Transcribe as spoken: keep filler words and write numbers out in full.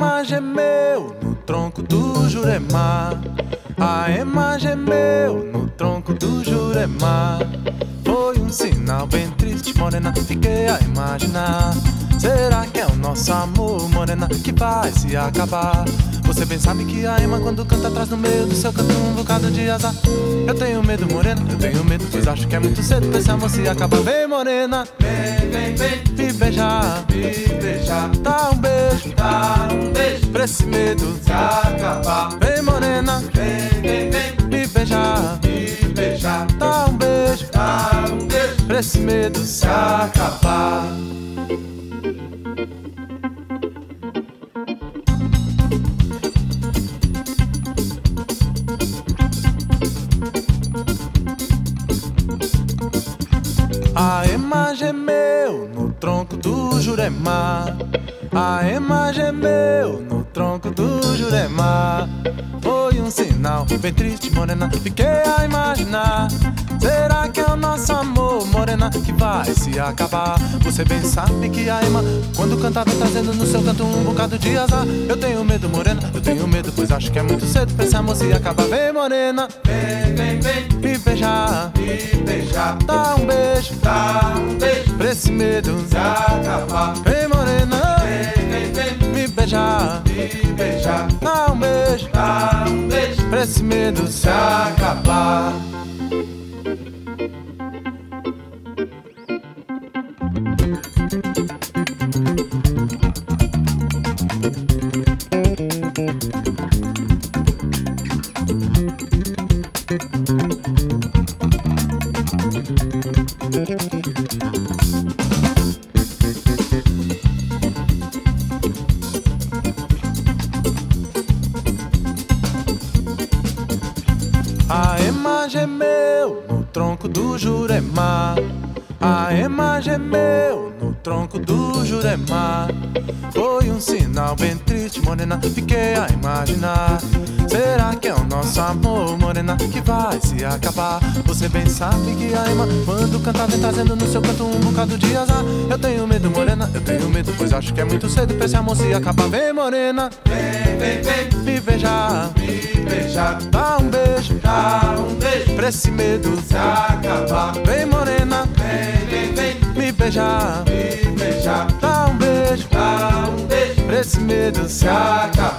ema gemeu no tronco do Jurema. A ema gemeu no tronco do Jurema. Foi um sinal bem triste, morena, fiquei a imaginar. Será que é o nosso amor, morena, que vai se acabar? Você bem sabe que a ema quando canta atrás no meio do seu canto um bocado de azar. Eu tenho medo, morena, eu tenho medo, pois acho que é muito cedo pra esse amor se acabar. Vem, morena, Vem, vem, vem, me beijar, me beijar, dá um beijo, dá um beijo pra esse medo se acabar. Vem, morena, Vem, vem, vem, me beijar, me beijar, dá um beijo, dá um beijo pra esse medo se acabar. A ema gemeu no tronco do Jurema. A ema gemeu no tronco do Jurema. Foi um sinal bem triste, morena, fiquei a imaginar. Será que é o nosso amor, morena, que vai se acabar? Você bem sabe que a ema quando canta vem trazendo no seu canto um bocado de azar. Eu tenho medo, morena, eu tenho medo, pois acho que é muito cedo pra esse amor se acabar. Vem, morena, Vem, vem, vem, me beijar, me beijar, dá um beijo, dá um beijo pra esse medo se acabar. Vem, morena, Vem, vem, vem, me beijar, me beijar, dá um beijo, dá um beijo pra esse medo se se acabar. A ema gemeu no tronco do Jurema. A ema gemeu no tronco do Jurema. Foi um sinal bem triste, morena, fiquei a imaginar. Será que é o nosso amor, morena, que vai se acabar? Você bem sabe que a ema quando canta vem trazendo no seu canto um bocado de azar. Eu tenho medo, morena, eu tenho medo, pois acho que é muito cedo pra esse amor se acabar. Vem, morena, Vem, vem, vem, me beijar, me beijar, dá um beijo, dá um beijo pra esse medo se acabar. Vem, morena, Vem, vem, vem, me beijar, me beijar, dá um beijo, dá um beijo pra esse medo se se acabar.